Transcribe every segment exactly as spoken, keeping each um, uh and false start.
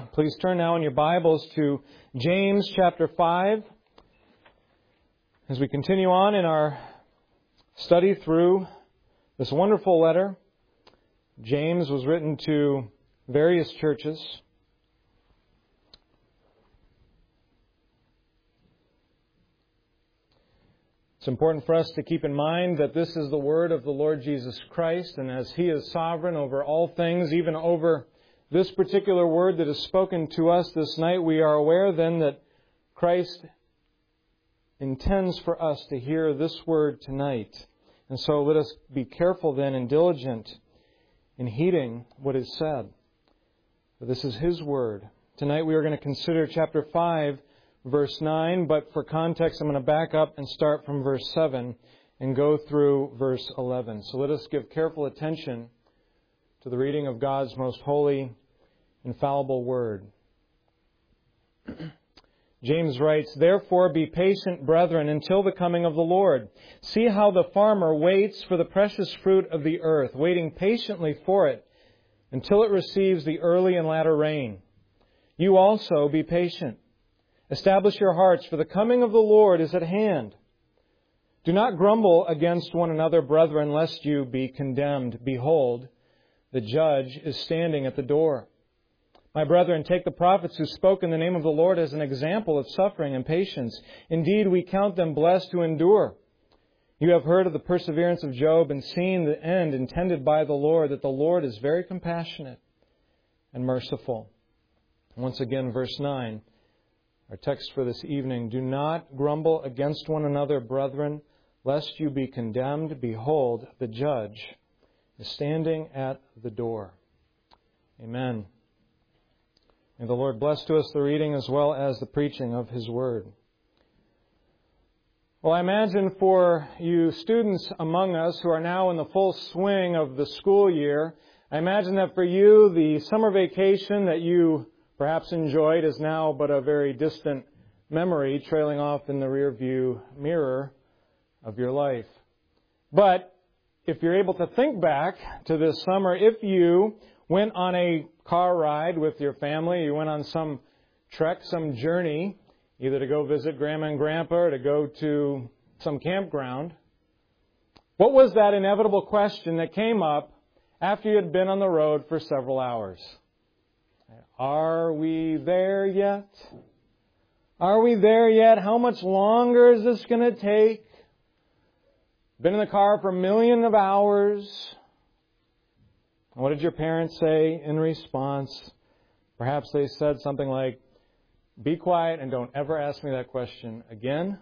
Please turn now in your Bibles to James chapter five. As we continue on in our study through this wonderful letter, James was written to various churches. It's important for us to keep in mind that this is the word of the Lord Jesus Christ, and as He is sovereign over all things, even over this particular word that is spoken to us this night, we are aware then that Christ intends for us to hear this word tonight. And so let us be careful then and diligent in heeding what is said. For this is His word. Tonight we are going to consider chapter five, verse nine, but for context I'm going to back up and start from verse seven and go through verse eleven. So let us give careful attention to the reading of God's most holy, infallible word. James writes, "Therefore be patient, brethren, until the coming of the Lord. See how the farmer waits for the precious fruit of the earth, waiting patiently for it until it receives the early and latter rain. You also be patient. Establish your hearts, for the coming of the Lord is at hand. Do not grumble against one another, brethren, lest you be condemned. Behold, the judge is standing at the door. My brethren, take the prophets who spoke in the name of the Lord as an example of suffering and patience. Indeed, we count them blessed who endure. You have heard of the perseverance of Job and seen the end intended by the Lord, that the Lord is very compassionate and merciful." Once again, verse nine, our text for this evening. "Do not grumble against one another, brethren, lest you be condemned. Behold, the judge is standing at the door." Amen. May the Lord bless to us the reading as well as the preaching of His Word. Well, I imagine for you students among us who are now in the full swing of the school year, I imagine that for you the summer vacation that you perhaps enjoyed is now but a very distant memory trailing off in the rearview mirror of your life. But if you're able to think back to this summer, if you went on a car ride with your family, you went on some trek, some journey, either to go visit Grandma and Grandpa or to go to some campground, what was that inevitable question that came up after you had been on the road for several hours? Are we there yet? Are we there yet? How much longer is this going to take? Been in the car for a million of hours. What did your parents say in response? Perhaps they said something like, "Be quiet and don't ever ask me that question again."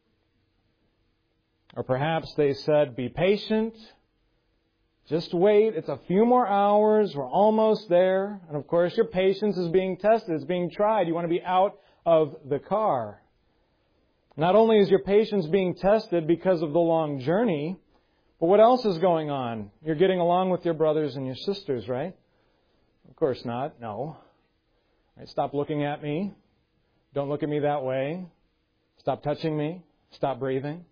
Or perhaps they said, "Be patient. Just wait. It's a few more hours. We're almost there." And of course, your patience is being tested. It's being tried. You want to be out of the car. Not only is your patience being tested because of the long journey, but what else is going on? You're getting along with your brothers and your sisters, right? Of course not. No. Right, stop looking at me. Don't look at me that way. Stop touching me. Stop breathing.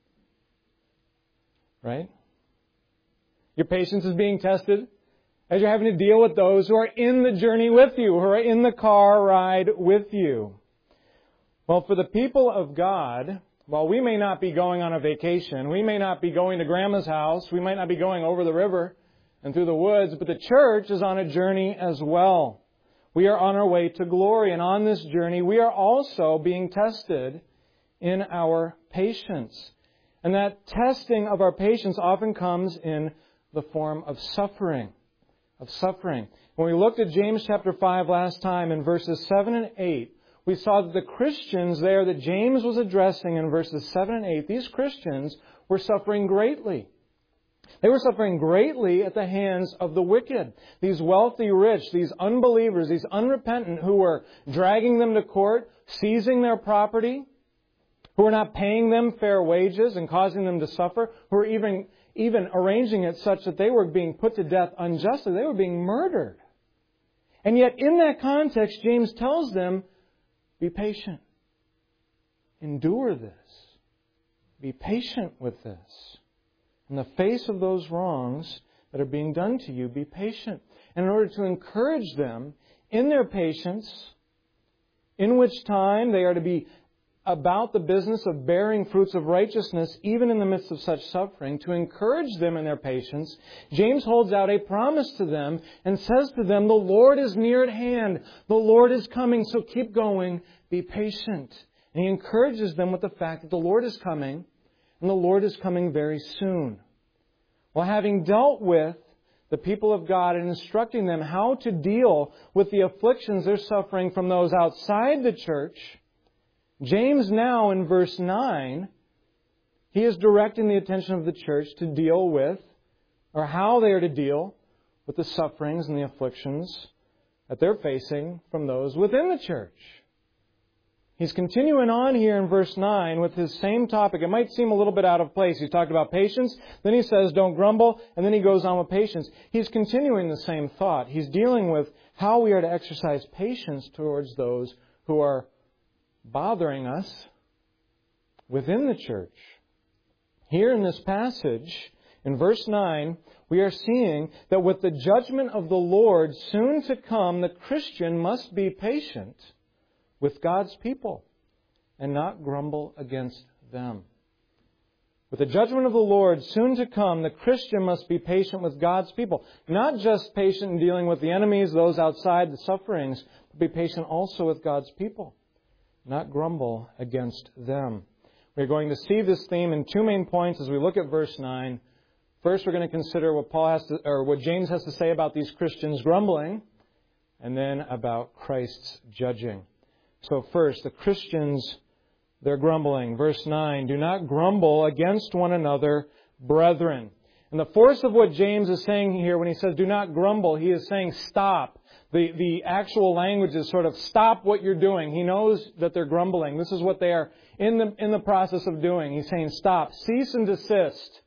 Right? Your patience is being tested as you're having to deal with those who are in the journey with you, who are in the car ride with you. Well, for the people of God, while we may not be going on a vacation, we may not be going to Grandma's house, we might not be going over the river and through the woods, but the church is on a journey as well. We are on our way to glory, and on this journey we are also being tested in our patience. And that testing of our patience often comes in the form of suffering. Of suffering. When we looked at James chapter five last time in verses seven and eight, we saw that the Christians there that James was addressing in verses seven and eight, these Christians were suffering greatly. They were suffering greatly at the hands of the wicked. These wealthy rich, these unbelievers, these unrepentant who were dragging them to court, seizing their property, who were not paying them fair wages and causing them to suffer, who were even, even arranging it such that they were being put to death unjustly. They were being murdered. And yet in that context, James tells them, be patient. Endure this. Be patient with this. In the face of those wrongs that are being done to you, be patient. And in order to encourage them in their patience, in which time they are to be about the business of bearing fruits of righteousness, even in the midst of such suffering, to encourage them in their patience, James holds out a promise to them and says to them, the Lord is near at hand. The Lord is coming, so keep going. Be patient. And he encourages them with the fact that the Lord is coming, and the Lord is coming very soon. Well, having dealt with the people of God and instructing them how to deal with the afflictions they're suffering from those outside the church, James now in verse nine, he is directing the attention of the church to deal with, or how they are to deal with the sufferings and the afflictions that they're facing from those within the church. He's continuing on here in verse nine with his same topic. It might seem a little bit out of place. He's talked about patience, then he says don't grumble, and then he goes on with patience. He's continuing the same thought. He's dealing with how we are to exercise patience towards those who are bothering us within the church. Here in this passage, in verse nine, we are seeing that with the judgment of the Lord soon to come, the Christian must be patient with God's people and not grumble against them. With the judgment of the Lord soon to come, the Christian must be patient with God's people. Not just patient in dealing with the enemies, those outside, the sufferings, but be patient also with God's people. Not grumble against them. We're going to see this theme in two main points as we look at verse nine. First, we're going to consider what Paul has to, or what James has to say about these Christians grumbling, and then about Christ's judging. So first, the Christians, they're grumbling. Verse nine, do not grumble against one another, brethren. And the force of what James is saying here when he says do not grumble, he is saying stop. The, the actual language is sort of stop what you're doing. He knows that they're grumbling. This is what they are in the, in the process of doing. He's saying stop, cease and desist.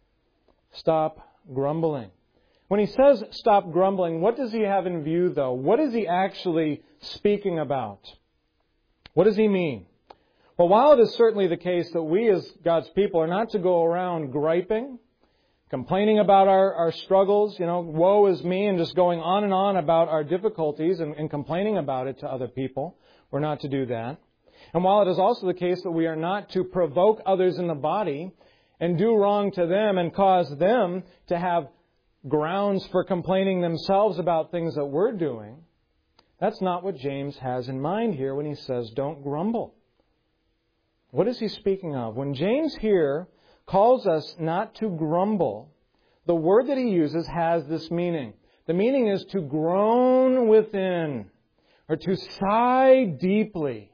Stop grumbling. When he says stop grumbling, what does he have in view though? What is he actually speaking about? What does he mean? Well, while it is certainly the case that we as God's people are not to go around griping, complaining about our, our struggles, you know, woe is me, and just going on and on about our difficulties and, and complaining about it to other people. We're not to do that. And while it is also the case that we are not to provoke others in the body and do wrong to them and cause them to have grounds for complaining themselves about things that we're doing, that's not what James has in mind here when he says don't grumble. What is he speaking of? When James here calls us not to grumble, the word that he uses has this meaning. The meaning is to groan within, or to sigh deeply.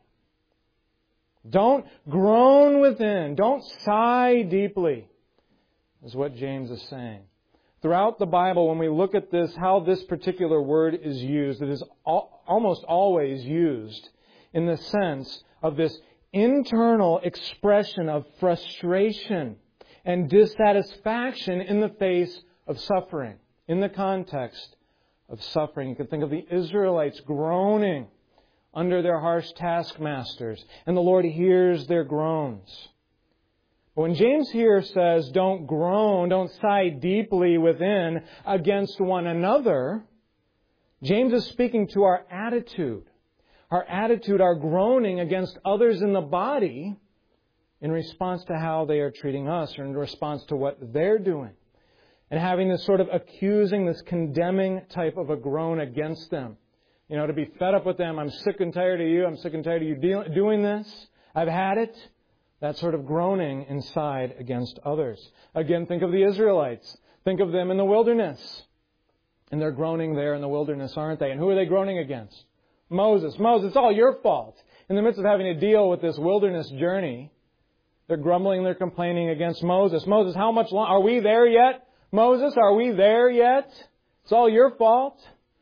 Don't groan within. Don't sigh deeply, is what James is saying. Throughout the Bible, when we look at this, how this particular word is used, it is al- almost always used in the sense of this internal expression of frustration and dissatisfaction in the face of suffering, in the context of suffering. You can think of the Israelites groaning under their harsh taskmasters, and the Lord hears their groans. But when James here says, don't groan, don't sigh deeply within against one another, James is speaking to our attitude. Our attitude, our groaning against others in the body in response to how they are treating us, or in response to what they're doing. And having this sort of accusing, this condemning type of a groan against them. You know, to be fed up with them. I'm sick and tired of you. I'm sick and tired of you deal- doing this. I've had it. That sort of groaning inside against others. Again, think of the Israelites. Think of them in the wilderness. And they're groaning there in the wilderness, aren't they? And who are they groaning against? Moses. Moses, it's all your fault. In the midst of having to deal with this wilderness journey, they're grumbling, they're complaining against Moses. Moses, how much longer? Are we there yet? Moses, are we there yet? It's all your fault.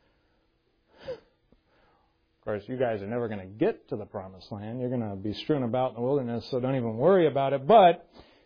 Of course, you guys are never going to get to the promised land. You're going to be strewn about in the wilderness, so don't even worry about it. But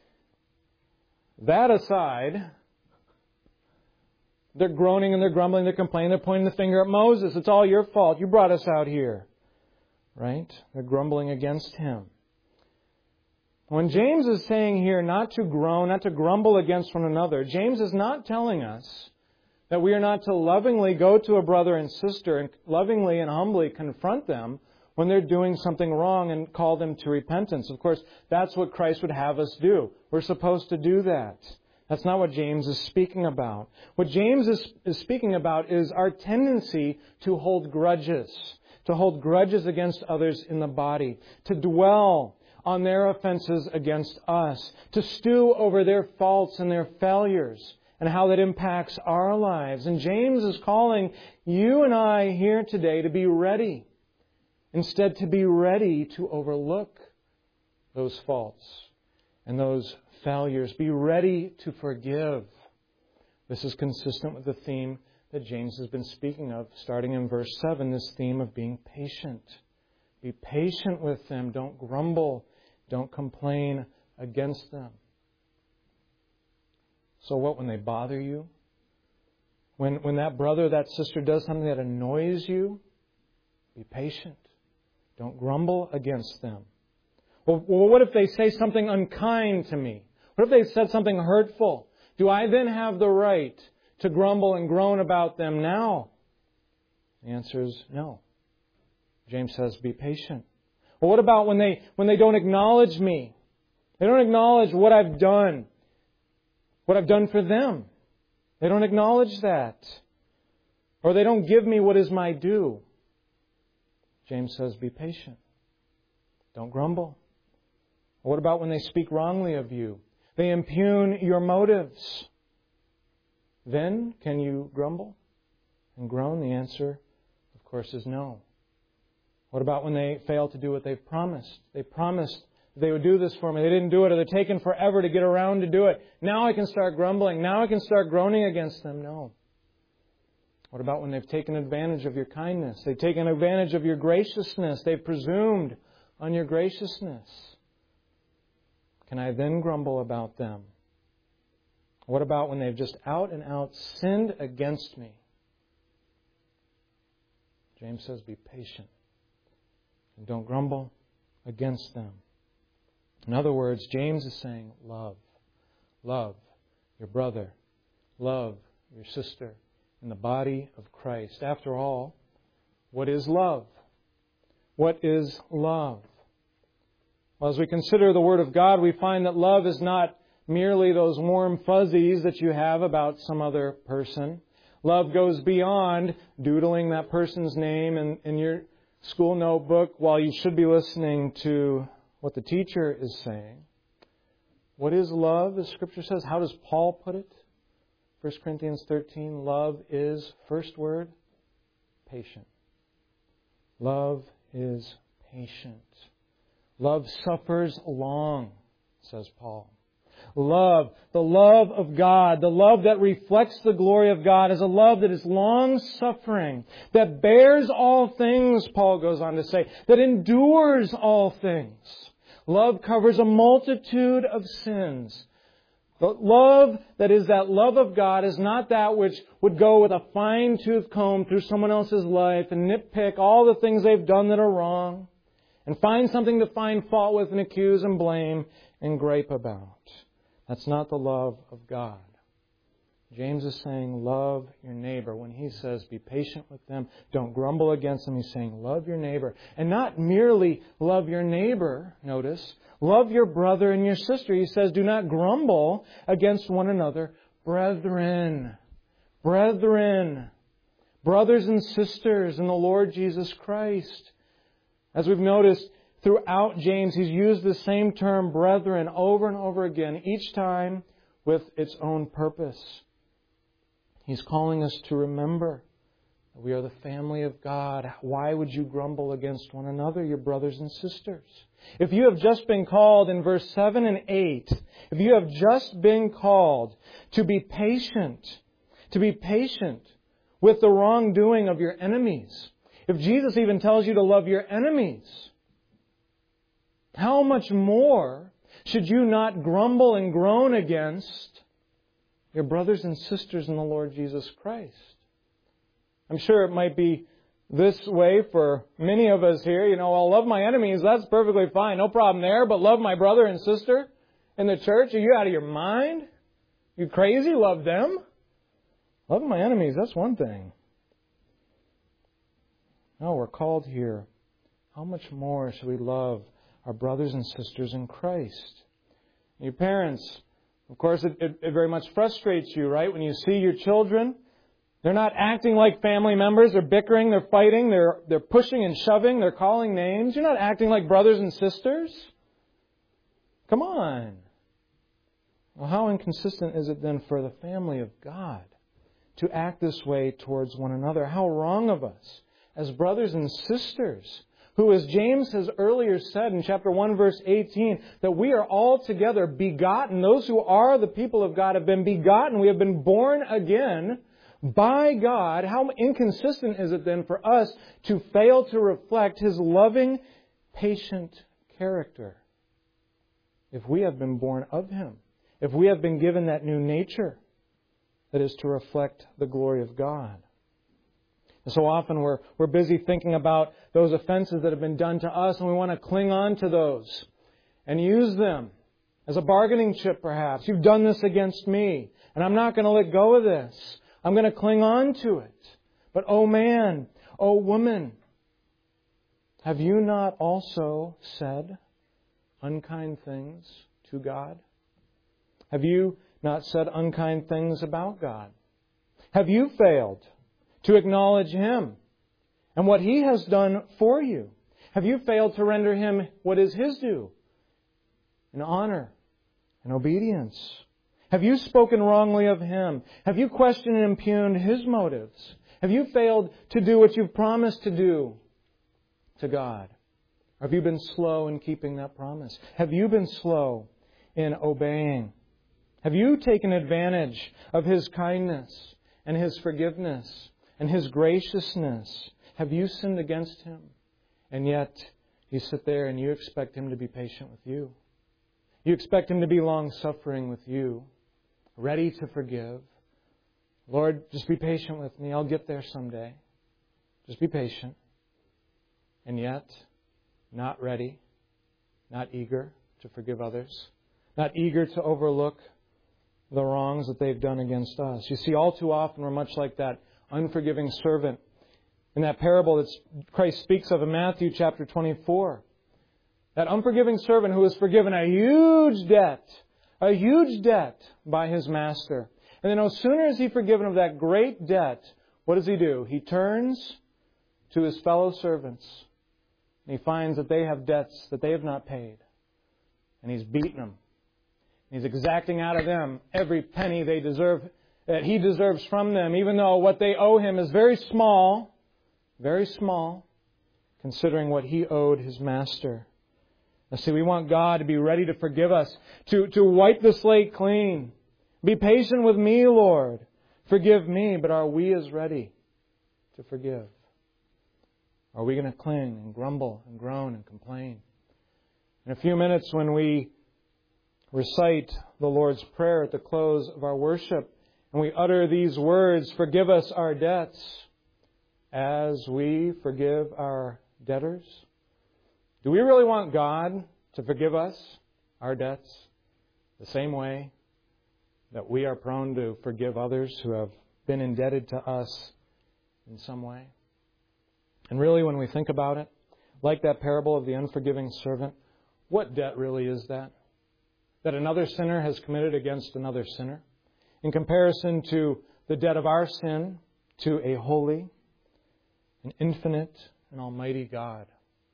that aside, they're groaning and they're grumbling, they're complaining, they're pointing the finger at Moses. It's all your fault. You brought us out here. Right? They're grumbling against him. When James is saying here not to groan, not to grumble against one another, James is not telling us That we are not to lovingly go to a brother and sister and lovingly and humbly confront them when they're doing something wrong and call them to repentance. Of course, that's what Christ would have us do. We're supposed to do that. That's not what James is speaking about. What James is, is speaking about is our tendency to hold grudges, to hold grudges against others in the body, to dwell on their offenses against us, to stew over their faults and their failures, and how that impacts our lives. And James is calling you and I here today to be ready. Instead, to be ready to overlook those faults and those failures. Be ready to forgive. This is consistent with the theme that James has been speaking of, starting in verse seven, this theme of being patient. Be patient with them. Don't grumble. Don't complain against them. So what, when they bother you? When, when that brother or that sister does something that annoys you? Be patient. Don't grumble against them. Well, well, what if they say something unkind to me? What if they said something hurtful? Do I then have the right to grumble and groan about them now? The answer is no. James says, be patient. Well, what about when they when they don't acknowledge me? They don't acknowledge what I've done, what I've done for them. They don't acknowledge that. Or they don't give me what is my due. James says, be patient. Don't grumble. What about when they speak wrongly of you? They impugn your motives. Then can you grumble and groan? The answer, of course, is no. What about when they fail to do what they've promised? They promised they would do this for me. They didn't do it, or they're taking forever to get around to do it. Now I can start grumbling. Now I can start groaning against them. No. What about when they've taken advantage of your kindness? They've taken advantage of your graciousness. They've presumed on your graciousness. Can I then grumble about them? What about when they've just out and out sinned against me? James says, be patient and don't grumble against them. In other words, James is saying, love. Love your brother. Love your sister in the body of Christ. After all, what is love? What is love? Well, as we consider the Word of God, we find that love is not merely those warm fuzzies that you have about some other person. Love goes beyond doodling that person's name in, in your school notebook while you should be listening to what the teacher is saying. What is love, as Scripture says? How does Paul put it? First Corinthians thirteen, love is, first word, patient. Love is patient. Love suffers long, says Paul. Love, the love of God, the love that reflects the glory of God, is a love that is long-suffering, that bears all things, Paul goes on to say, that endures all things. Love covers a multitude of sins. The love that is that love of God is not that which would go with a fine-tooth comb through someone else's life and nitpick all the things they've done that are wrong and find something to find fault with and accuse and blame and gripe about. That's not the love of God. James is saying, love your neighbor. When he says, be patient with them, don't grumble against them, he's saying, love your neighbor. And not merely love your neighbor, notice, love your brother and your sister. He says, do not grumble against one another, brethren. Brethren. Brothers and sisters in the Lord Jesus Christ. As we've noticed, throughout James, he's used the same term, brethren, over and over again, each time with its own purpose. He's calling us to remember that we are the family of God. Why would you grumble against one another, your brothers and sisters? If you have just been called in verse seven and eight, if you have just been called to be patient, to be patient with the wrongdoing of your enemies, if Jesus even tells you to love your enemies, how much more should you not grumble and groan against your brothers and sisters in the Lord Jesus Christ? I'm sure it might be this way for many of us here. You know, I'll love my enemies. That's perfectly fine. No problem there. But love my brother and sister in the church? Are you out of your mind? You crazy? Love them? Loving my enemies, that's one thing. No, we're called here. How much more should we love our brothers and sisters in Christ? Your parents, of course, it, it, it very much frustrates you, right? When you see your children, they're not acting like family members. They're bickering, they're fighting, they're, they're pushing and shoving, they're calling names. You're not acting like brothers and sisters. Come on. Well, how inconsistent is it then for the family of God to act this way towards one another? How wrong of us as brothers and sisters, who, as James has earlier said in chapter one, verse eighteen, that we are all together begotten. Those who are the people of God have been begotten. We have been born again by God. How inconsistent is it then for us to fail to reflect His loving, patient character if we have been born of Him, if we have been given that new nature that is to reflect the glory of God? And so often we're, we're busy thinking about those offenses that have been done to us, and we want to cling on to those and use them as a bargaining chip, perhaps. You've done this against me, and I'm not going to let go of this. I'm going to cling on to it. But, oh man, oh woman, have you not also said unkind things to God? Have you not said unkind things about God? Have you failed to acknowledge Him and what He has done for you? Have you failed to render Him what is His due in honor and obedience? Have you spoken wrongly of Him? Have you questioned and impugned His motives? Have you failed to do what you've promised to do to God? Or have you been slow in keeping that promise? Have you been slow in obeying? Have you taken advantage of His kindness and His forgiveness and His graciousness? Have you sinned against Him? And yet you sit there and you expect Him to be patient with you. You expect Him to be long-suffering with you, ready to forgive. Lord, just be patient with me. I'll get there someday. Just be patient. And yet, not ready, not eager to forgive others, not eager to overlook the wrongs that they've done against us. You see, all too often we're much like that unforgiving servant in that parable that Christ speaks of in Matthew chapter twenty-four. That unforgiving servant who was forgiven a huge debt, a huge debt by his master. And then no sooner is he forgiven of that great debt, what does he do? He turns to his fellow servants and he finds that they have debts that they have not paid. And he's beaten them. He's exacting out of them every penny they deserve, that he deserves from them, even though what they owe him is very small, very small, considering what he owed his master. Now see, we want God to be ready to forgive us, to, to wipe the slate clean. Be patient with me, Lord. Forgive me, but are we as ready to forgive? Are we going to cling and grumble and groan and complain? In a few minutes when we recite the Lord's Prayer at the close of our worship, and we utter these words, forgive us our debts as we forgive our debtors. Do we really want God to forgive us our debts the same way that we are prone to forgive others who have been indebted to us in some way? And really, when we think about it, like that parable of the unforgiving servant, what debt really is that? That another sinner has committed against another sinner, in comparison to the debt of our sin to a holy, an infinite, and almighty God.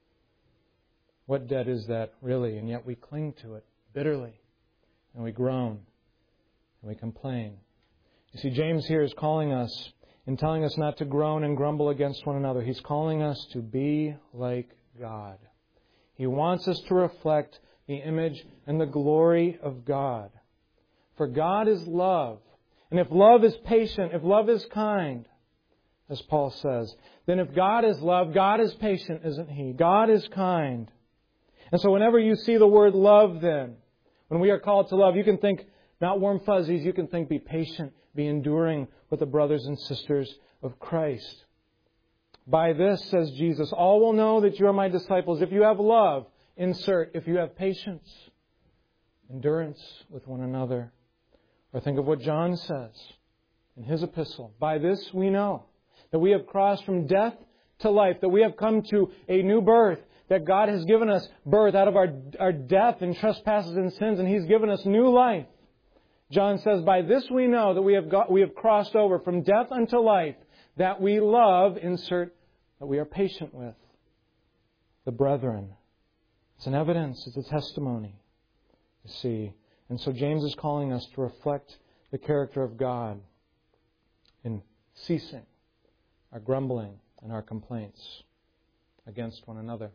What debt is that really? And yet we cling to it bitterly, and we groan, and we complain. You see, James here is calling us and telling us not to groan and grumble against one another. He's calling us to be like God. He wants us to reflect the image and the glory of God. For God is love. And if love is patient, if love is kind, as Paul says, then if God is love, God is patient, isn't He? God is kind. And so whenever you see the word love then, when we are called to love, you can think not warm fuzzies, you can think be patient, be enduring with the brothers and sisters of Christ. By this, says Jesus, all will know that you are my disciples if you have love. Insert, if you have patience, endurance with one another. Or think of what John says in his epistle. By this we know that we have crossed from death to life, that we have come to a new birth, that God has given us birth out of our, our death and trespasses and sins, and He's given us new life. John says, by this we know that we have got, we have crossed over from death unto life, that we love, insert, that we are patient with the brethren. It's an evidence, it's a testimony, you see. And so James is calling us to reflect the character of God in ceasing our grumbling and our complaints against one another.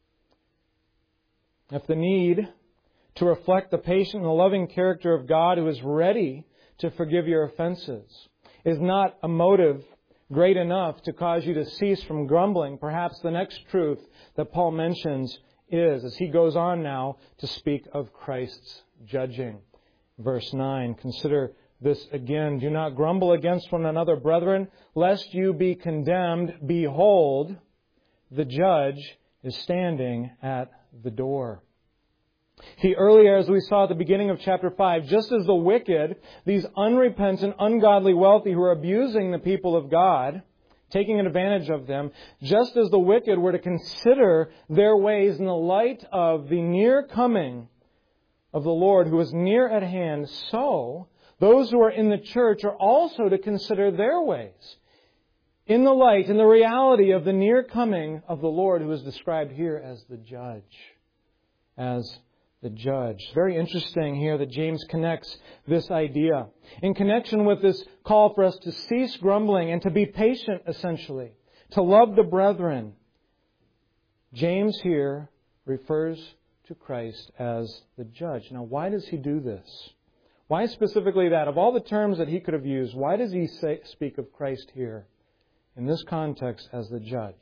If the need to reflect the patient and the loving character of God who is ready to forgive your offenses is not a motive great enough to cause you to cease from grumbling, perhaps the next truth that Paul mentions is, as he goes on now to speak of Christ's judging. Verse nine, consider this again. Do not grumble against one another, brethren, lest you be condemned. Behold, the judge is standing at the door. See, earlier, as we saw at the beginning of chapter five, just as the wicked, these unrepentant, ungodly wealthy who are abusing the people of God, taking advantage of them, just as the wicked were to consider their ways in the light of the near coming of the Lord who is near at hand, so those who are in the church are also to consider their ways in the light, in the reality of the near coming of the Lord who is described here as the judge. As the judge. Very interesting here that James connects this idea. In connection with this call for us to cease grumbling and to be patient, essentially, to love the brethren, James here refers to Christ as the judge. Now, why does he do this? Why specifically that? Of all the terms that he could have used, why does he say, speak of Christ here in this context as the judge?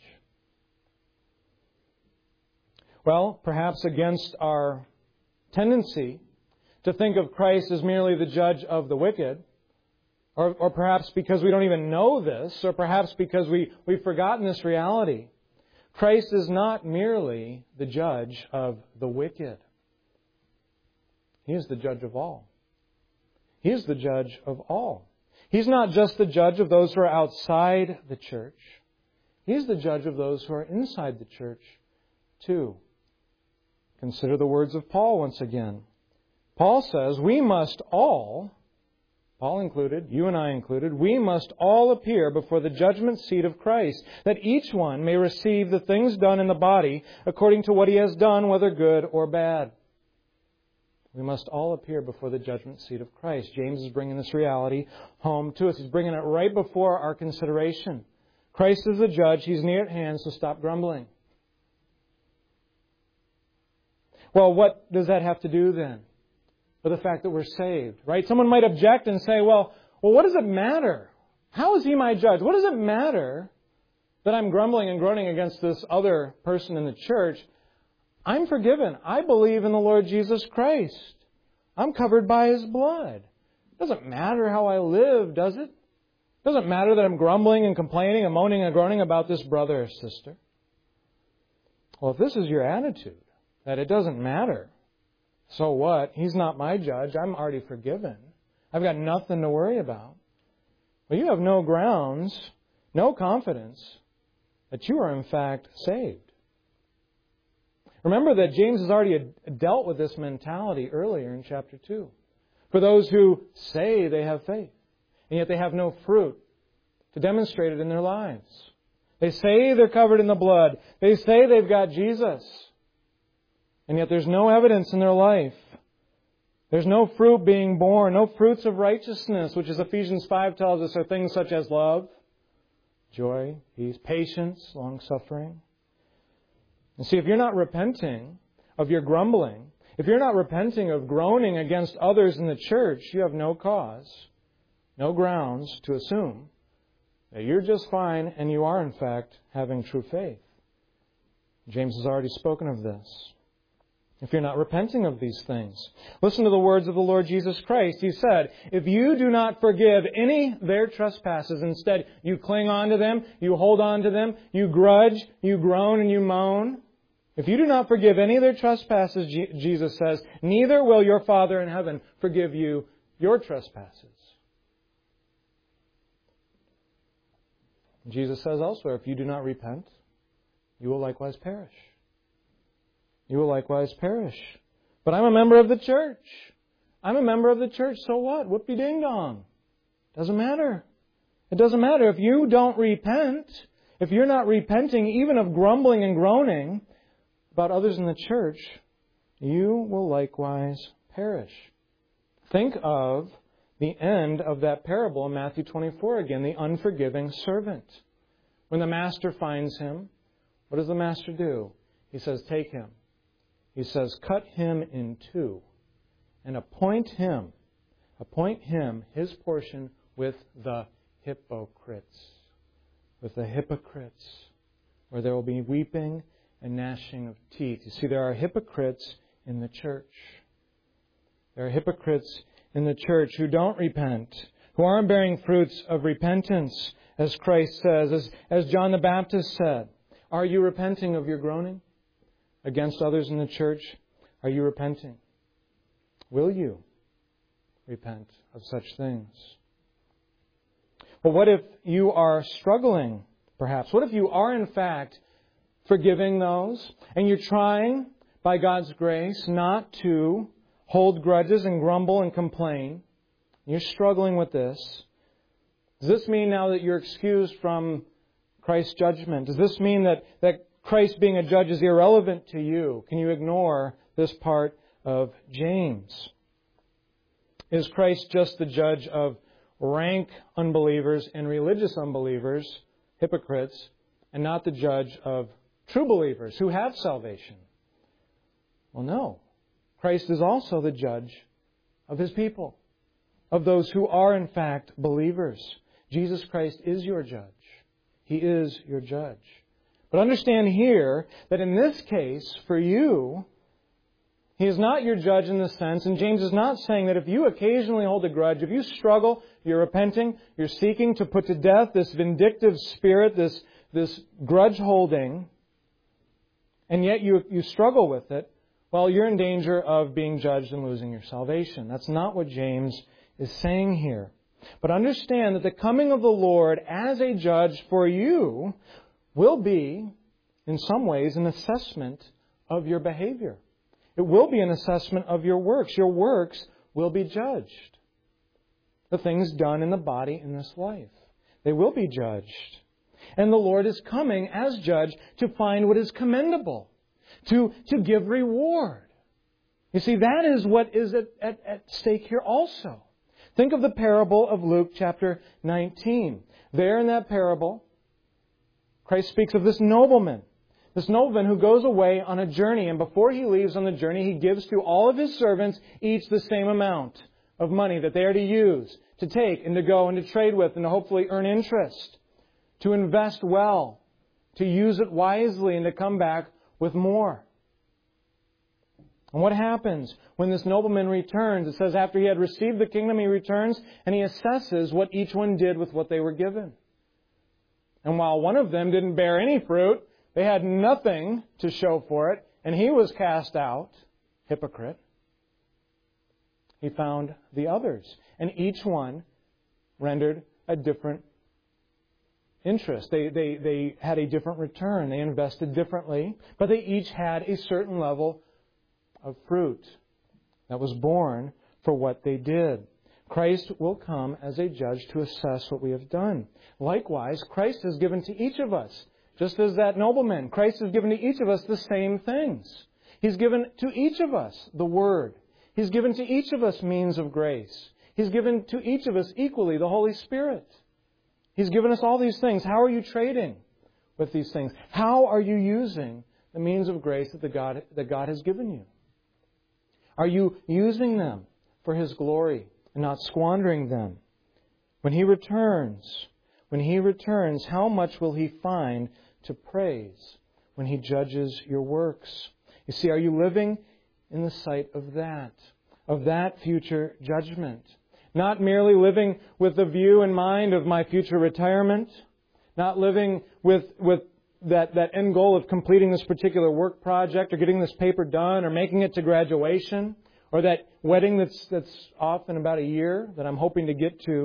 Well, perhaps against our tendency to think of Christ as merely the judge of the wicked, or, or perhaps because we don't even know this, or perhaps because we, we've forgotten this reality. Christ is not merely the judge of the wicked. He is the judge of all. He is the judge of all. He's not just the judge of those who are outside the church. He's the judge of those who are inside the church, too. Consider the words of Paul once again. Paul says, we must all, Paul included, you and I included, we must all appear before the judgment seat of Christ, that each one may receive the things done in the body according to what he has done, whether good or bad. We must all appear before the judgment seat of Christ. James is bringing this reality home to us. He's bringing it right before our consideration. Christ is the judge. He's near at hand, so stop grumbling. Well, what does that have to do then with the fact that we're saved, right? Someone might object and say, well, well, what does it matter? How is he my judge? What does it matter that I'm grumbling and groaning against this other person in the church? I'm forgiven. I believe in the Lord Jesus Christ. I'm covered by His blood. It doesn't matter how I live, does it? It doesn't matter that I'm grumbling and complaining and moaning and groaning about this brother or sister. Well, if this is your attitude, that it doesn't matter, so what? He's not my judge. I'm already forgiven. I've got nothing to worry about. Well, you have no grounds, no confidence that you are in fact saved. Remember that James has already dealt with this mentality earlier in chapter two. For those who say they have faith, and yet they have no fruit to demonstrate it in their lives. They say they're covered in the blood. They say they've got Jesus. And yet there's no evidence in their life. There's no fruit being born, no fruits of righteousness, which as Ephesians five tells us are things such as love, joy, peace, patience, long-suffering. And see, if you're not repenting of your grumbling, if you're not repenting of groaning against others in the church, you have no cause, no grounds to assume that you're just fine and you are, in fact, having true faith. James has already spoken of this. If you're not repenting of these things. Listen to the words of the Lord Jesus Christ. He said, if you do not forgive any their trespasses, instead you cling on to them, you hold on to them, you grudge, you groan and you moan. If you do not forgive any of their trespasses, Jesus says, neither will your Father in heaven forgive you your trespasses. Jesus says elsewhere, if you do not repent, you will likewise perish. You will likewise perish. But I'm a member of the church. I'm a member of the church, so what? Whoopie-ding-dong. Doesn't matter. It doesn't matter. If you don't repent, if you're not repenting even of grumbling and groaning about others in the church, you will likewise perish. Think of the end of that parable in Matthew twenty-four again, the unforgiving servant. When the master finds him, what does the master do? He says, take him. He says, cut him in two and appoint him, appoint him his portion with the hypocrites. With the hypocrites, where there will be weeping and gnashing of teeth. You see, there are hypocrites in the church. There are hypocrites in the church who don't repent, who aren't bearing fruits of repentance, as Christ says, as, as John the Baptist said. Are you repenting of your groaning against others in the church? Are you repenting? Will you repent of such things? Well, what if you are struggling, perhaps? What if you are, in fact, forgiving those, and you're trying, by God's grace, not to hold grudges and grumble and complain? You're struggling with this. Does this mean now that you're excused from Christ's judgment? Does this mean that, that Christ being a judge is irrelevant to you? Can you ignore this part of James? Is Christ just the judge of rank unbelievers and religious unbelievers, hypocrites, and not the judge of true believers who have salvation? Well, no. Christ is also the judge of His people, of those who are in fact believers. Jesus Christ is your judge. He is your judge. But understand here that in this case, for you, He is not your judge in the sense, and James is not saying that if you occasionally hold a grudge, if you struggle, you're repenting, you're seeking to put to death this vindictive spirit, this, this grudge holding, and yet you, you struggle with it, well, you're in danger of being judged and losing your salvation. That's not what James is saying here. But understand that the coming of the Lord as a judge for you will be, in some ways, an assessment of your behavior. It will be an assessment of your works. Your works will be judged. The things done in the body in this life. They will be judged. And the Lord is coming as judge to find what is commendable. To, to give reward. You see, that is what is at, at, at stake here also. Think of the parable of Luke chapter nineteen. There in that parable, Christ speaks of this nobleman. This nobleman who goes away on a journey, and before he leaves on the journey, he gives to all of his servants each the same amount of money that they are to use, to take and to go and to trade with and to hopefully earn interest, to invest well, to use it wisely and to come back with more. And what happens when this nobleman returns? It says after he had received the kingdom, he returns and he assesses what each one did with what they were given. And while one of them didn't bear any fruit, they had nothing to show for it, and he was cast out, hypocrite. He found the others, and each one rendered a different interest. They, they, they had a different return. They invested differently, but they each had a certain level of fruit that was born for what they did. Christ will come as a judge to assess what we have done. Likewise, Christ has given to each of us, just as that nobleman, Christ has given to each of us the same things. He's given to each of us the Word. He's given to each of us means of grace. He's given to each of us equally the Holy Spirit. He's given us all these things. How are you trading with these things? How are you using the means of grace that, the God, that God has given you? Are you using them for His glory and not squandering them? When He returns, when He returns, how much will He find to praise when He judges your works? You see, are you living in the sight of that, of that future judgment? Not merely living with the view in mind of my future retirement, not living with, with that, that end goal of completing this particular work project or getting this paper done or making it to graduation or that wedding that's, that's off in about a year that I'm hoping to get to.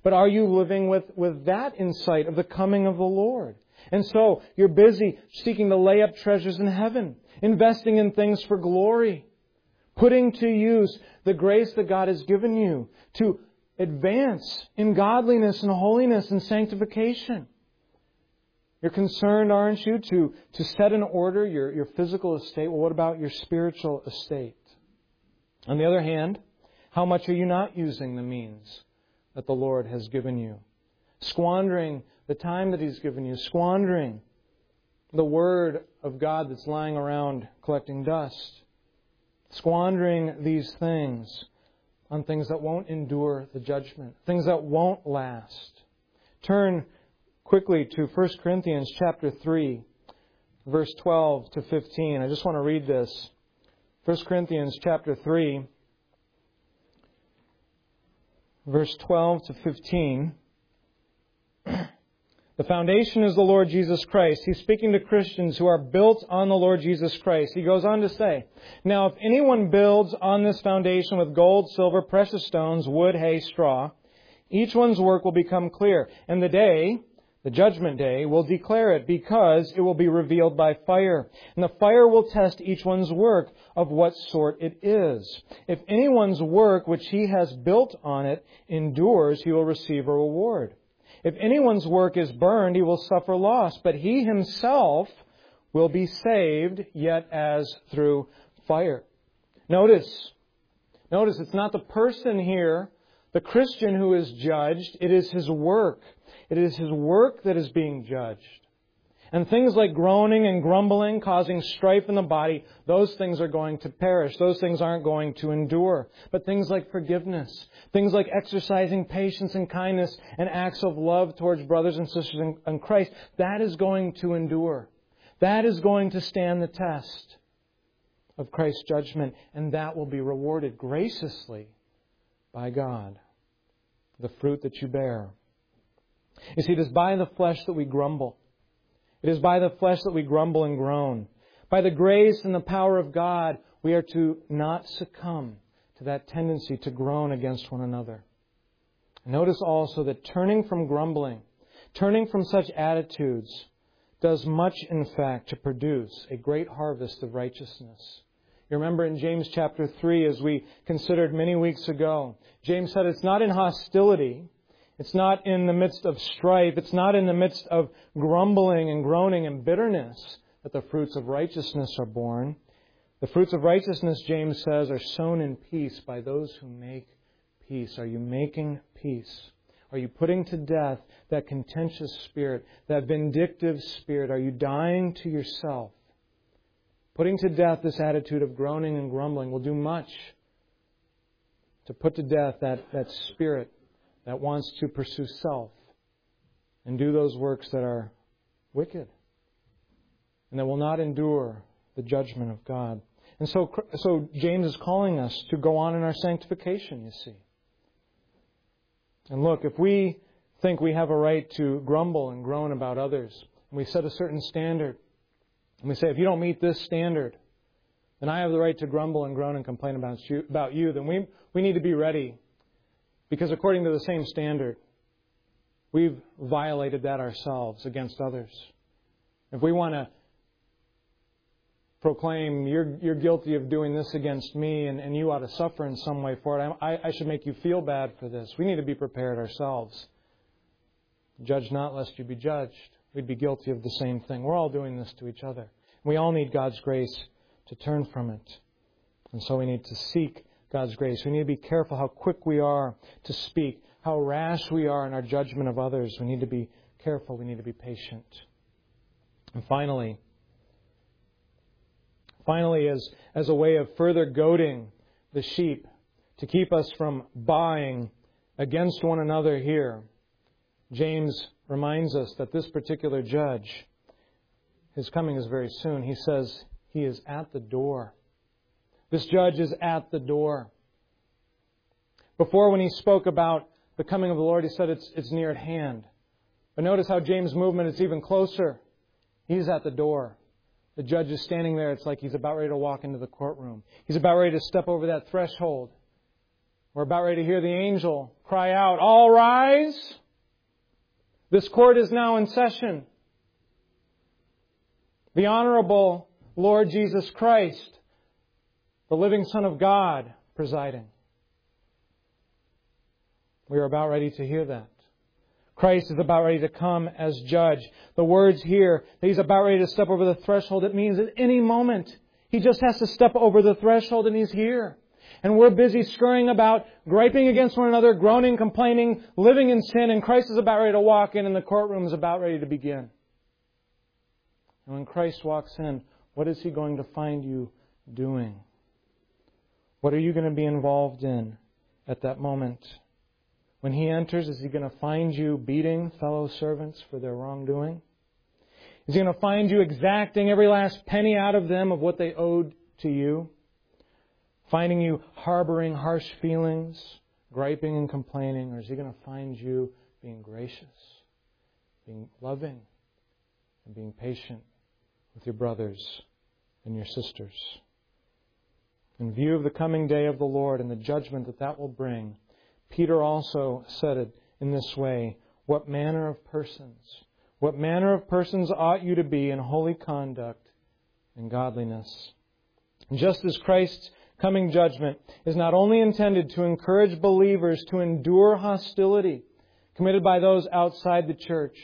But are you living with, with that insight of the coming of the Lord? And so you're busy seeking to lay up treasures in heaven, investing in things for glory, putting to use the grace that God has given you to advance in godliness and holiness and sanctification. You're concerned, aren't you, to, to set in order your, your physical estate. Well, what about your spiritual estate? On the other hand, how much are you not using the means that the Lord has given you? Squandering the time that He's given you. Squandering the Word of God that's lying around collecting dust. Squandering these things on things that won't endure the judgment. Things that won't last. Turn quickly to First Corinthians chapter three, verse twelve to fifteen. I just want to read this. First Corinthians chapter three, verse twelve to fifteen. The foundation is the Lord Jesus Christ. He's speaking to Christians who are built on the Lord Jesus Christ. He goes on to say, now if anyone builds on this foundation with gold, silver, precious stones, wood, hay, straw, each one's work will become clear. And the day, the judgment day, will declare it, because it will be revealed by fire. And the fire will test each one's work of what sort it is. If anyone's work which he has built on it endures, he will receive a reward. If anyone's work is burned, he will suffer loss, but he himself will be saved, yet as through fire. Notice, notice it's not the person here, the Christian, who is judged. It is his work. It is his work that is being judged. And things like groaning and grumbling, causing strife in the body, those things are going to perish. Those things aren't going to endure. But things like forgiveness, things like exercising patience and kindness and acts of love towards brothers and sisters in, in Christ, that is going to endure. That is going to stand the test of Christ's judgment, and that will be rewarded graciously by God. The fruit that you bear. You see, it is by the flesh that we grumble. It is by the flesh that we grumble and groan. By the grace and the power of God, we are to not succumb to that tendency to groan against one another. Notice also that turning from grumbling, turning from such attitudes, does much, in fact, to produce a great harvest of righteousness. You remember in James chapter three, as we considered many weeks ago, James said it's not in hostility, it's not in the midst of strife, it's not in the midst of grumbling and groaning and bitterness that the fruits of righteousness are born. The fruits of righteousness, James says, are sown in peace by those who make peace. Are you making peace? Are you putting to death that contentious spirit, that vindictive spirit? Are you dying to yourself? Putting to death this attitude of groaning and grumbling will do much to put to death that, that spirit that wants to pursue self and do those works that are wicked and that will not endure the judgment of God. And so, so James is calling us to go on in our sanctification, you see. And look, if we think we have a right to grumble and groan about others, and we set a certain standard, and we say, if you don't meet this standard, then I have the right to grumble and groan and complain about you, about you then we, we need to be ready. Because according to the same standard, we've violated that ourselves against others. If we want to proclaim, you're, you're guilty of doing this against me and, and you ought to suffer in some way for it, I, I should make you feel bad for this. We need to be prepared ourselves. Judge not lest you be judged. We'd be guilty of the same thing. We're all doing this to each other. We all need God's grace to turn from it. And so we need to seek God's grace. We need to be careful how quick we are to speak, how rash we are in our judgment of others. We need to be careful. We need to be patient. And finally, finally, as, as a way of further goading the sheep to keep us from buying against one another here, James reminds us that this particular judge, his coming is very soon. He says he is at the door. This judge is at the door. Before, when he spoke about the coming of the Lord, he said it's, it's near at hand. But notice how James' movement is even closer. He's at the door. The judge is standing there. It's like he's about ready to walk into the courtroom. He's about ready to step over that threshold. We're about ready to hear the angel cry out, "All rise! This court is now in session." The Honorable Lord Jesus Christ, the living Son of God, presiding. We are about ready to hear that. Christ is about ready to come as judge. The words here that He's about ready to step over the threshold, it means at any moment He just has to step over the threshold and He's here. And we're busy scurrying about, griping against one another, groaning, complaining, living in sin, and Christ is about ready to walk in and the courtroom is about ready to begin. And when Christ walks in, what is He going to find you doing? What are you going to be involved in at that moment? When He enters, is He going to find you beating fellow servants for their wrongdoing? Is He going to find you exacting every last penny out of them of what they owed to you? Finding you harboring harsh feelings, griping and complaining? Or is He going to find you being gracious, being loving, and being patient with your brothers and your sisters? In view of the coming day of the Lord and the judgment that that will bring, Peter also said it in this way, "What manner of persons, what manner of persons ought you to be in holy conduct and godliness?" Just as Christ's coming judgment is not only intended to encourage believers to endure hostility committed by those outside the church,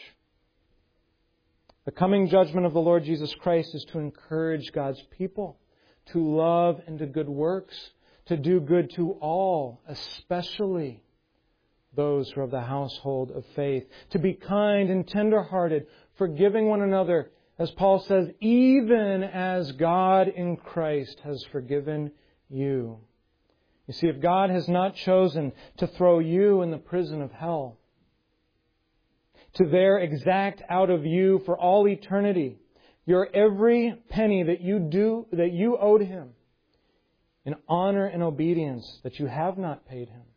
the coming judgment of the Lord Jesus Christ is to encourage God's people to love and to good works, to do good to all, especially those who are of the household of faith, to be kind and tender-hearted, forgiving one another, as Paul says, even as God in Christ has forgiven you. You see, if God has not chosen to throw you in the prison of hell, to there exact out of you for all eternity your every penny that you do that you owed Him in honor and obedience that you have not paid Him,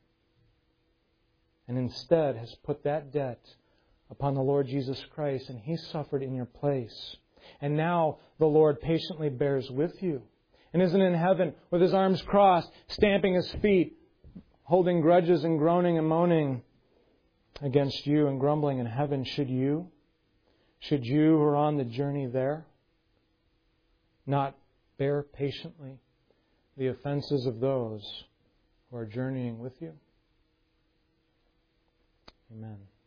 and instead has put that debt upon the Lord Jesus Christ, and He suffered in your place. And now the Lord patiently bears with you and isn't in heaven with His arms crossed, stamping His feet, holding grudges and groaning and moaning against you and grumbling in heaven. Should you, should you who are on the journey there not bear patiently the offenses of those who are journeying with you? Amen.